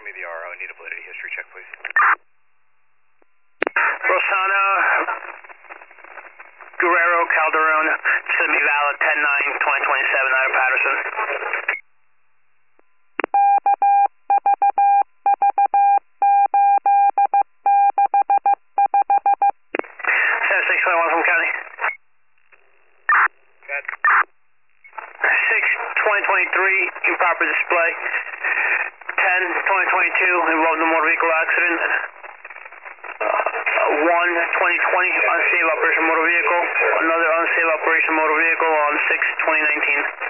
me the RO. I need a validity history check, please. Rosana Guerrero Calderon, semi-valid 10-9-2027 out of Patterson. 621 from County. 6-2023, improper display. 10-2022, involved in a motor vehicle accident. 1-2020, unsafe operation motor vehicle. Another unsafe operation motor vehicle on 6-2019.